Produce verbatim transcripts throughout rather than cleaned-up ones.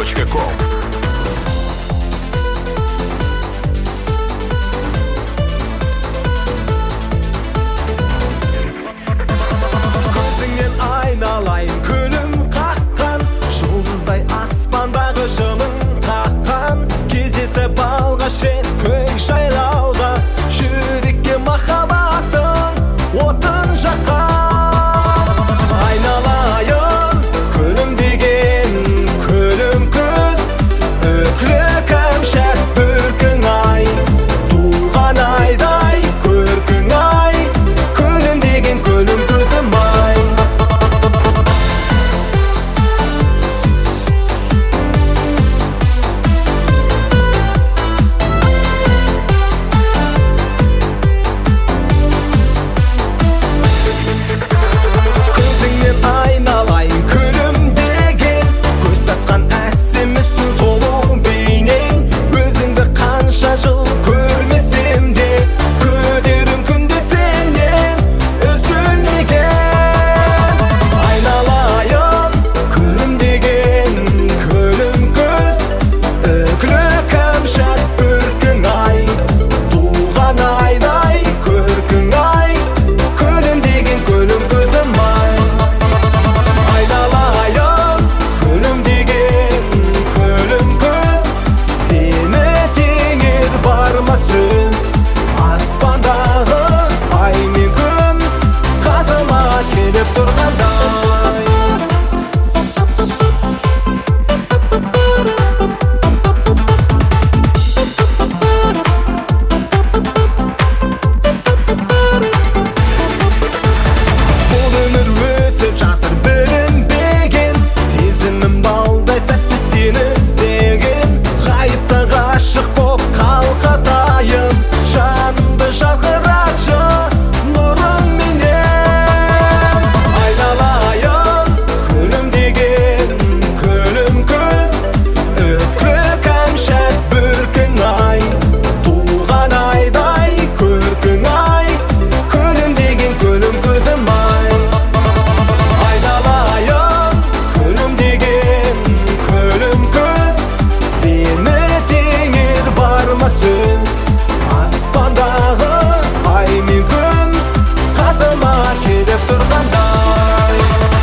точка ком. Көзіңнен айналайын күнім қаққан, жұлдыздай аспандағы жымың қаққан, кездесіп алғаш рет көк жайлауда, жүрекке махаббаттың отын жаққан. Айналайын күлімдеген күлім күз, үклі кәмшат бүркің ай, туған айдай көркің ай, күлімдеген күлім күзім ай. Көзіңнен айналайын күлімдеген, көз тапқан әсемісің сұлу бейнең, өзіңді қанша жыл көрмесем де, күдерім күнде сенен үзілмеген. Айналайын күлімдеген күлім күз, үклі кәмшат бүркің ай, туған айдай көркің ай, күлімдеген күлім күзім ай. Айналайын күлімдеген күлім күз, сені теңер бар ма сөз, аспандағы ай мен күн қасыма келіп тұрғандай. Бұл өмір өтіп жатыр білінбеген, сезімім балдай тәтті сені іздеген, ғайыпта ғашық боп қалқатайын, жанымды жарқыратшы нұрыңменен. Айналайын күлімдеген күлім күз, үклі кәмшат бүркің ай, туған айдай көркің ай, күлімдеген күлім күзім ай. Айналайын күлімдеген күлім күз, сені теңер бар ма сөз, аспандағы ай мен күн қасыма келіп тұрғандай.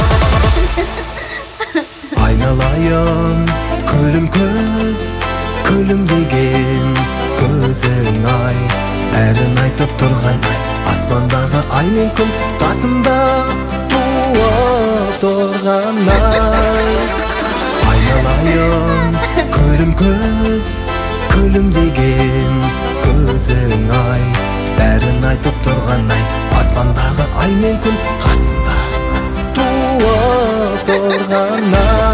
Айналайын күлім күз, күлімдеген көзің ай, бәрін айтып тұрған ай, аспандағы ай мен күн қасымда туып тұрған ай. Айналайын күлім күз, күлімдеген көзің ай, бәрін айтып тұрған ай, аспандағы ай мен күн қасымда туып тұрған ай.